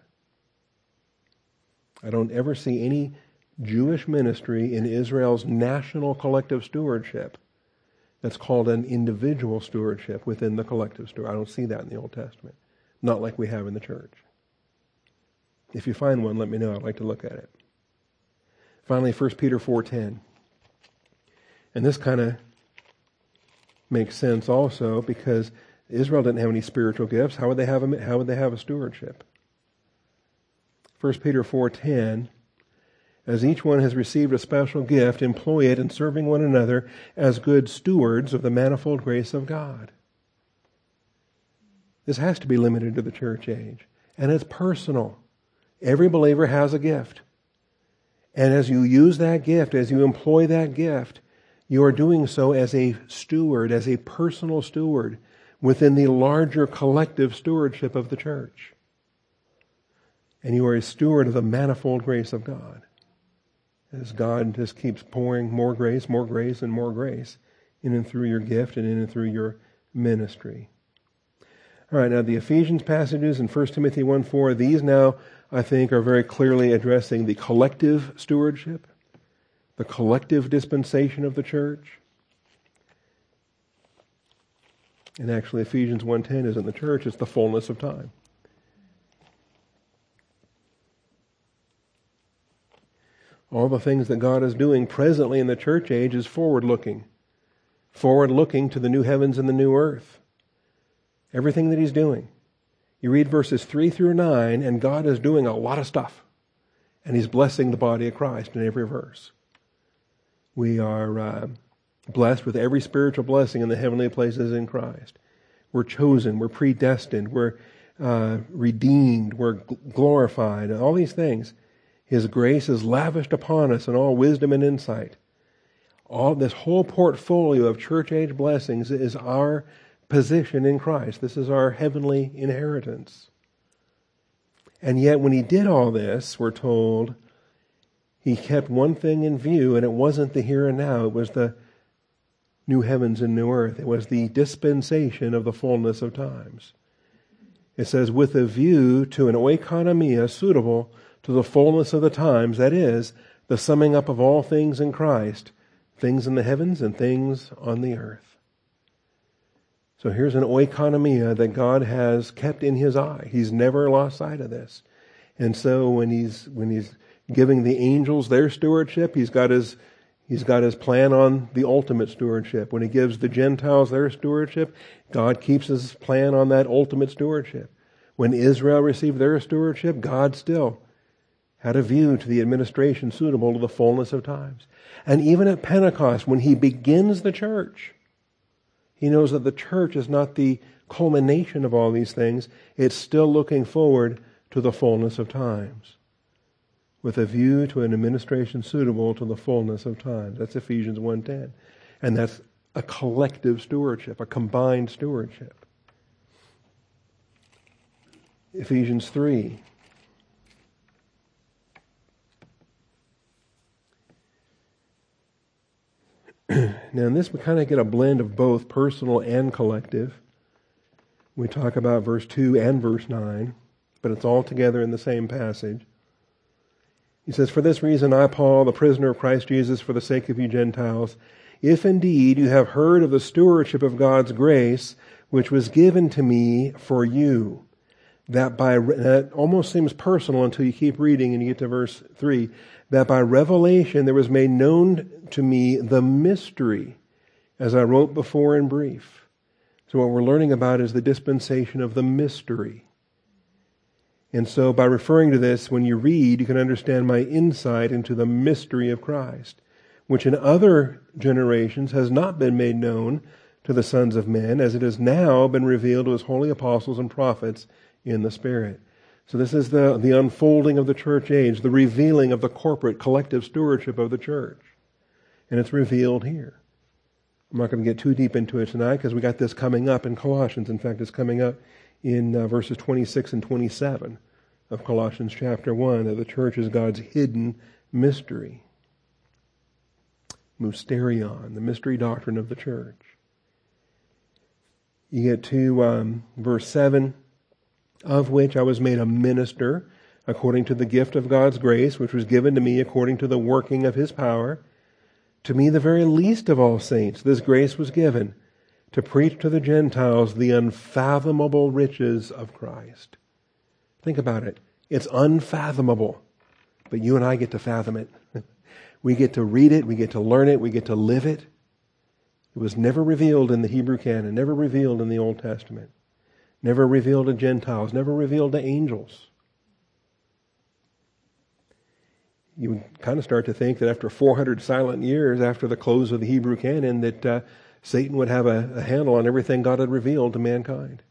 I don't ever see any Jewish ministry in Israel's national collective stewardship that's called an individual stewardship within the collective stewardship. I don't see that in the Old Testament. Not like we have in the church. If you find one, let me know. I'd like to look at it. Finally, First Peter four ten. And this kind of makes sense also because Israel didn't have any spiritual gifts. How would they have a, how would they have a stewardship? First Peter four ten, as each one has received a special gift, employ it in serving one another as good stewards of the manifold grace of God. This has to be limited to the church age. And it's personal. Every believer has a gift. And as you use that gift, as you employ that gift, You are doing so as a steward, as a personal steward within the larger collective stewardship of the church. And you are a steward of the manifold grace of God. As God just keeps pouring more grace, more grace, and more grace in and through your gift and in and through your ministry. All right, now the Ephesians passages and First Timothy one four, these now, I think, are very clearly addressing the collective stewardship, the collective dispensation of the church. And actually, Ephesians one ten isn't the church, it's the fullness of time. All the things that God is doing presently in the church age is forward-looking. Forward-looking to the new heavens and the new earth. Everything that He's doing. You read verses three through nine, and God is doing a lot of stuff. And He's blessing the body of Christ in every verse. We are uh, blessed with every spiritual blessing in the heavenly places in Christ. We're chosen, we're predestined, we're uh, redeemed, we're glorified, and all these things. His grace is lavished upon us in all wisdom and insight. All this whole portfolio of church age blessings is our position in Christ. This is our heavenly inheritance. And yet when He did all this, we're told, He kept one thing in view, and it wasn't the here and now. It was the new heavens and new earth. It was the dispensation of the fullness of times. It says, with a view to an oikonomia suitable to the fullness of the times, that is, the summing up of all things in Christ, things in the heavens and things on the earth. So here's an oikonomia that God has kept in His eye. He's never lost sight of this. And so when He's when He's giving the angels their stewardship, He's got His He's got His plan on the ultimate stewardship. When He gives the Gentiles their stewardship, God keeps His plan on that ultimate stewardship. When Israel received their stewardship, God still had a view to the administration suitable to the fullness of times. And even at Pentecost, when He begins the church, He knows that the church is not the culmination of all these things. It's still looking forward to the fullness of times, with a view to an administration suitable to the fullness of times. That's Ephesians one ten. And that's a collective stewardship, a combined stewardship. Ephesians three. Now in this we kind of get a blend of both personal and collective. We talk about verse two and verse nine, but it's all together in the same passage. He says, for this reason I, Paul, the prisoner of Christ Jesus, for the sake of you Gentiles, if indeed you have heard of the stewardship of God's grace, which was given to me for you, that by, that almost seems personal until you keep reading and you get to verse three, that by revelation there was made known to me the mystery, as I wrote before in brief. So what we're learning about is the dispensation of the mystery. And so by referring to this, when you read, you can understand my insight into the mystery of Christ, which in other generations has not been made known to the sons of men, as it has now been revealed to His holy apostles and prophets in the Spirit. So this is the, the unfolding of the church age, the revealing of the corporate, collective stewardship of the church. And it's revealed here. I'm not going to get too deep into it tonight because we got this coming up in Colossians. In fact, it's coming up in uh, verses twenty-six and twenty-seven of Colossians chapter one, that the church is God's hidden mystery. Mysterion, the mystery doctrine of the church. You get to um, verse seven, of which I was made a minister according to the gift of God's grace, which was given to me according to the working of His power. To me, the very least of all saints, this grace was given to preach to the Gentiles the unfathomable riches of Christ. Think about it. It's unfathomable, but you and I get to fathom it. We get to read it, we get to learn it, we get to live it. It was never revealed in the Hebrew canon, never revealed in the Old Testament, never revealed to Gentiles, never revealed to angels. You would kind of start to think that after four hundred silent years after the close of the Hebrew canon that uh, Satan would have a, a handle on everything God had revealed to mankind.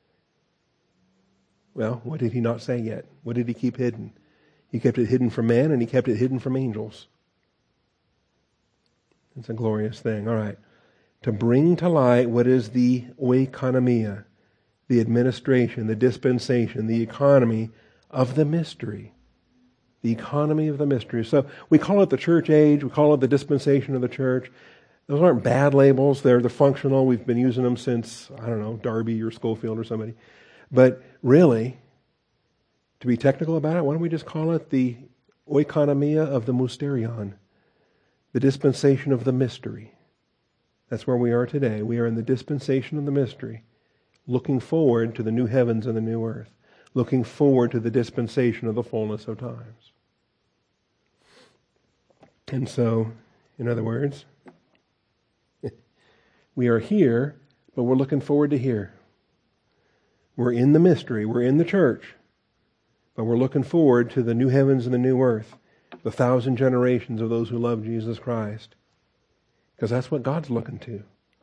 Well, what did He not say yet? What did He keep hidden? He kept it hidden from man and He kept it hidden from angels. It's a glorious thing. All right. To bring to light what is the oikonomia, the administration, the dispensation, the economy of the mystery. The economy of the mystery. So we call it the church age. We call it the dispensation of the church. Those aren't bad labels. They're the functional. We've been using them since, I don't know, Darby or Schofield or somebody. But really, to be technical about it, why don't we just call it the oikonomia of the mysterion, the dispensation of the mystery. That's where we are today. We are in the dispensation of the mystery, looking forward to the new heavens and the new earth, looking forward to the dispensation of the fullness of times. And so, in other words, we are here, but we're looking forward to here. We're in the mystery. We're in the church. But we're looking forward to the new heavens and the new earth, the thousand generations of those who love Jesus Christ. Because that's what God's looking to.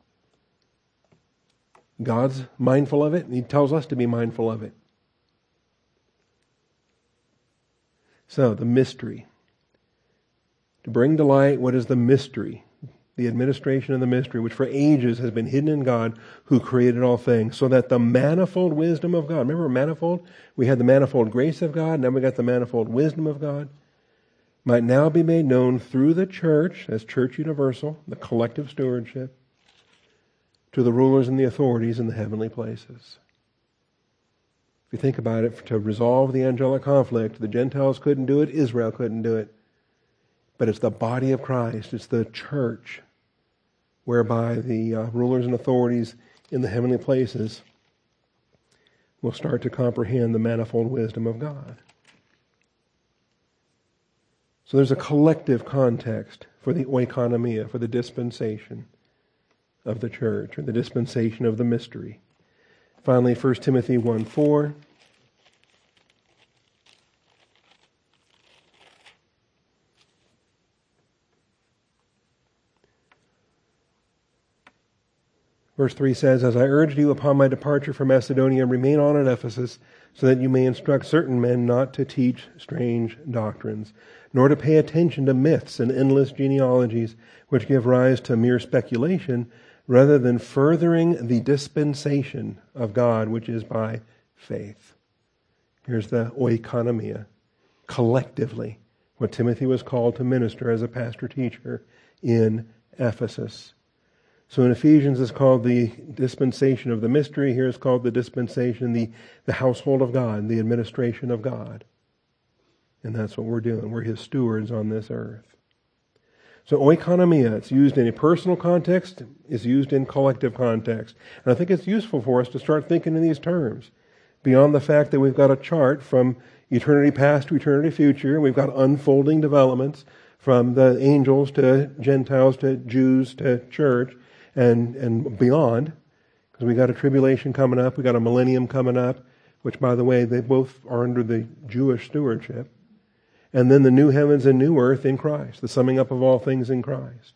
God's mindful of it, and He tells us to be mindful of it. So, the mystery. To bring to light what is the mystery, the administration of the mystery, which for ages has been hidden in God who created all things, so that the manifold wisdom of God, remember manifold? We had the manifold grace of God, now we got the manifold wisdom of God, might now be made known through the church, as church universal, the collective stewardship, to the rulers and the authorities in the heavenly places. If you think about it, to resolve the angelic conflict, the Gentiles couldn't do it, Israel couldn't do it. But it's the body of Christ, it's the church, whereby the uh, rulers and authorities in the heavenly places will start to comprehend the manifold wisdom of God. So there's a collective context for the oikonomia, for the dispensation of the church, or the dispensation of the mystery. Finally, First Timothy one four. Verse three says, "As I urged you upon my departure from Macedonia, remain on at Ephesus, so that you may instruct certain men not to teach strange doctrines, nor to pay attention to myths and endless genealogies, which give rise to mere speculation, rather than furthering the dispensation of God, which is by faith." Here's the oikonomia, collectively, what Timothy was called to minister as a pastor-teacher in Ephesus. So in Ephesians it's called the dispensation of the mystery. Here it's called the dispensation, the, the household of God, the administration of God. And that's what we're doing. We're His stewards on this earth. So oikonomia, it's used in a personal context, it's used in collective context. And I think it's useful for us to start thinking in these terms. Beyond the fact that we've got a chart from eternity past to eternity future, we've got unfolding developments from the angels to Gentiles to Jews to church, and and beyond, because we got a tribulation coming up, we got a millennium coming up, which, by the way, they both are under the Jewish stewardship, and then the new heavens and new earth in Christ, the summing up of all things in Christ.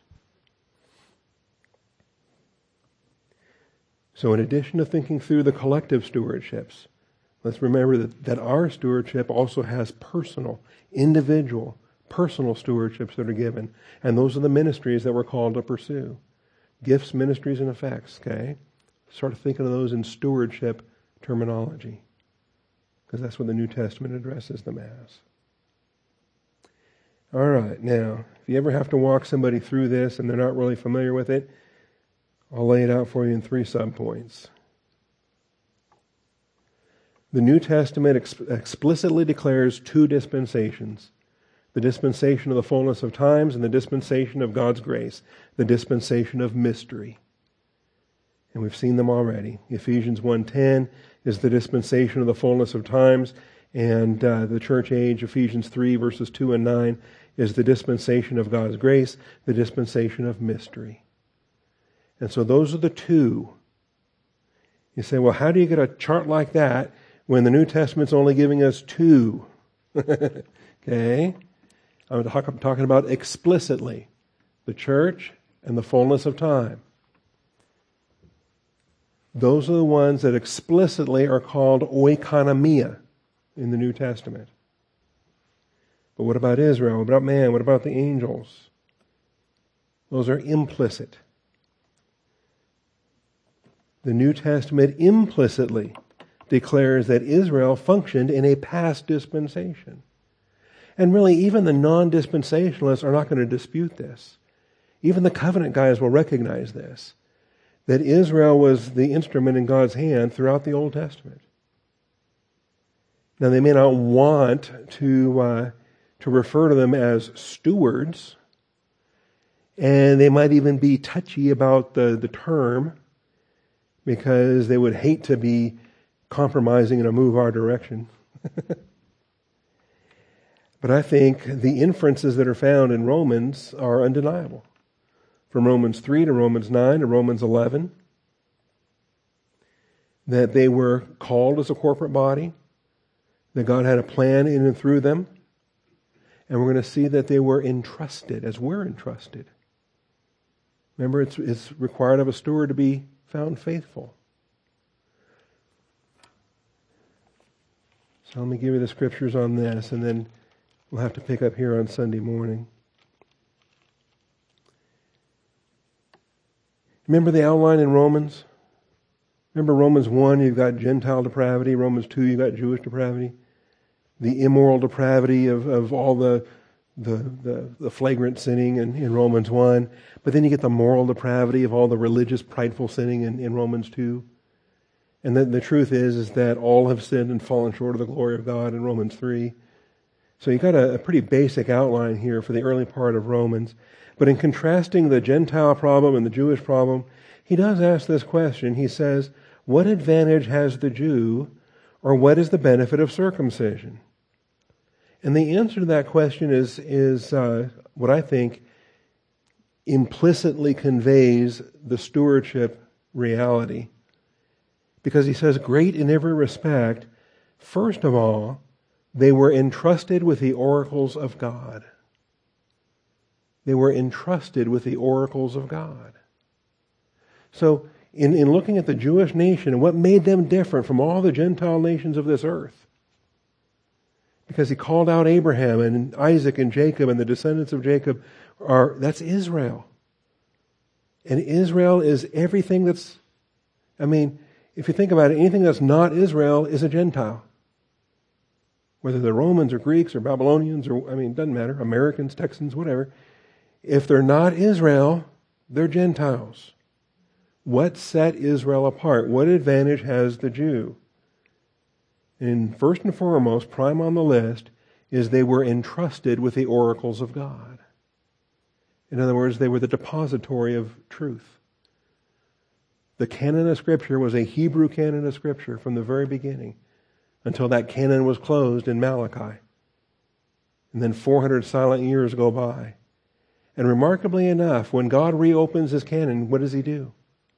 So in addition to thinking through the collective stewardships, let's remember that, that our stewardship also has personal, individual, personal stewardships that are given, and those are the ministries that we're called to pursue. Gifts, ministries, and effects, okay? Start thinking of those in stewardship terminology, because that's what the New Testament addresses them as. All right, now, if you ever have to walk somebody through this and they're not really familiar with it, I'll lay it out for you in three subpoints. The New Testament ex- explicitly declares two dispensations. The dispensation of the fullness of times and the dispensation of God's grace, the dispensation of mystery. And we've seen them already. Ephesians one ten is the dispensation of the fullness of times, and uh, the church age, Ephesians three verses two and nine, is the dispensation of God's grace, the dispensation of mystery. And so those are the two. You say, well, how do you get a chart like that when the New Testament's only giving us two? Okay? I'm talking about explicitly the church and the fullness of time. Those are the ones that explicitly are called oikonomia in the New Testament. But what about Israel? What about man? What about the angels? Those are implicit. The New Testament implicitly declares that Israel functioned in a past dispensation. And really, even the non-dispensationalists are not going to dispute this. Even the covenant guys will recognize this, that Israel was the instrument in God's hand throughout the Old Testament. Now, they may not want to, uh, to refer to them as stewards, and they might even be touchy about the, the term, because they would hate to be compromising in a move our direction. But I think the inferences that are found in Romans are undeniable. From Romans three to Romans nine to Romans eleven, that they were called as a corporate body, that God had a plan in and through them, and we're going to see that they were entrusted as we're entrusted. Remember, it's, it's required of a steward to be found faithful. So let me give you the scriptures on this, and then we'll have to pick up here on Sunday morning. Remember the outline in Romans? Remember Romans one, you've got Gentile depravity. Romans two, you've got Jewish depravity. The immoral depravity of, of all the, the, the, the flagrant sinning in, in Romans one. But then you get the moral depravity of all the religious prideful sinning in, in Romans two. And then the truth is, is that all have sinned and fallen short of the glory of God in Romans three. So you've got a, a pretty basic outline here for the early part of Romans. But in contrasting the Gentile problem and the Jewish problem, he does ask this question. He says, what advantage has the Jew, or what is the benefit of circumcision? And the answer to that question is, is uh, what I think implicitly conveys the stewardship reality. Because he says, great in every respect, first of all, they were entrusted with the oracles of God. They were entrusted with the oracles of God. So, in, in looking at the Jewish nation and what made them different from all the Gentile nations of this earth, because he called out Abraham and Isaac and Jacob, and the descendants of Jacob are, that's Israel. And Israel is everything that's, I mean, if you think about it, anything that's not Israel is a Gentile. Whether they're Romans or Greeks or Babylonians or, I mean, it doesn't matter, Americans, Texans, whatever. If they're not Israel, they're Gentiles. What set Israel apart? What advantage has the Jew? And first and foremost, prime on the list, is they were entrusted with the oracles of God. In other words, they were the depository of truth. The canon of Scripture was a Hebrew canon of Scripture from the very beginning, until that canon was closed in Malachi. And then four hundred silent years go by. And remarkably enough, when God reopens His canon, what does He do?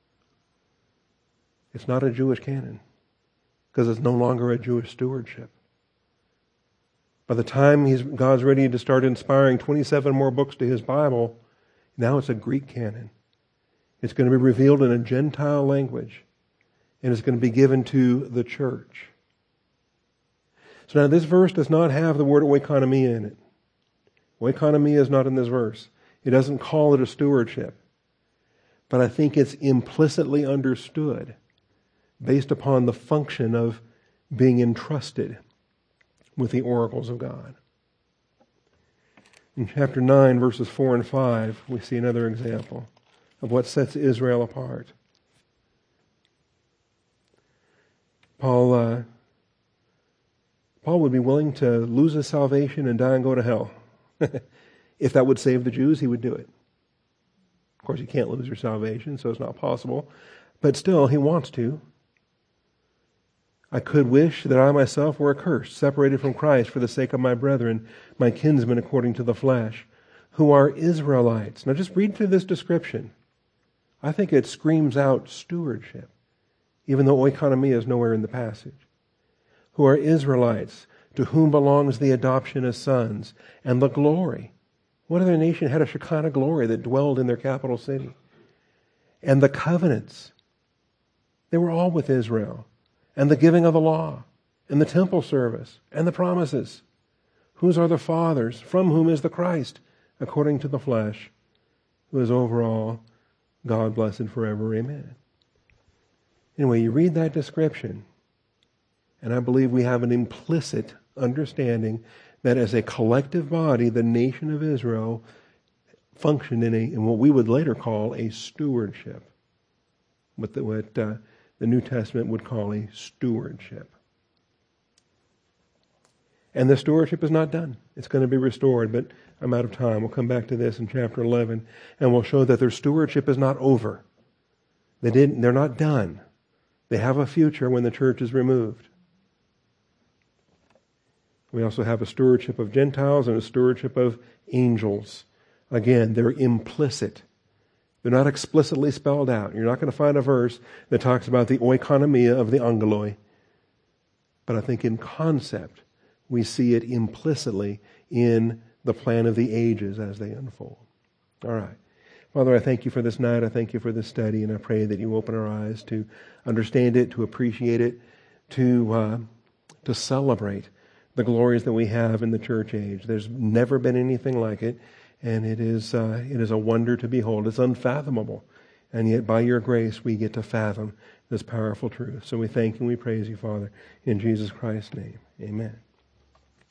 It's not a Jewish canon, because it's no longer a Jewish stewardship. By the time he's, God's ready to start inspiring twenty-seven more books to His Bible, now it's a Greek canon. It's going to be revealed in a Gentile language, and it's going to be given to the church. So now this verse does not have the word oikonomia in it. Oikonomia is not in this verse. It doesn't call it a stewardship. But I think it's implicitly understood based upon the function of being entrusted with the oracles of God. In chapter nine, verses four and five, we see another example of what sets Israel apart. Paul, uh, Paul would be willing to lose his salvation and die and go to hell. If that would save the Jews, he would do it. Of course, you can't lose your salvation, so it's not possible. But still, he wants to. I could wish that I myself were accursed, separated from Christ for the sake of my brethren, my kinsmen according to the flesh, who are Israelites. Now just read through this description. I think it screams out stewardship, even though oikonomia is nowhere in the passage. Who are Israelites, to whom belongs the adoption as sons, and the glory. What other nation had a Shekinah glory that dwelled in their capital city? And the covenants. They were all with Israel. And the giving of the law, and the temple service, and the promises. Whose are the fathers? From whom is the Christ, according to the flesh, who is over all, God blessed forever. Amen. Anyway, you read that description, and I believe we have an implicit understanding that as a collective body, the nation of Israel functioned in, a, in what we would later call a stewardship. What the, what, uh, the New Testament would call a stewardship. And the stewardship is not done. It's going to be restored, but I'm out of time. We'll come back to this in chapter eleven, and we'll show that their stewardship is not over. They didn't, they're not done. They have a future when the church is removed. We also have a stewardship of Gentiles and a stewardship of angels. Again, they're implicit. They're not explicitly spelled out. You're not going to find a verse that talks about the oikonomia of the angeloi. But I think in concept, we see it implicitly in the plan of the ages as they unfold. All right. Father, I thank you for this night. I thank you for this study, and I pray that you open our eyes to understand it, to appreciate it, to uh, to celebrate the glories that we have in the church age. There's never been anything like it, and it is uh, it is a wonder to behold. It's unfathomable, and yet by your grace we get to fathom this powerful truth. So we thank you and we praise you, Father, in Jesus Christ's name. Amen.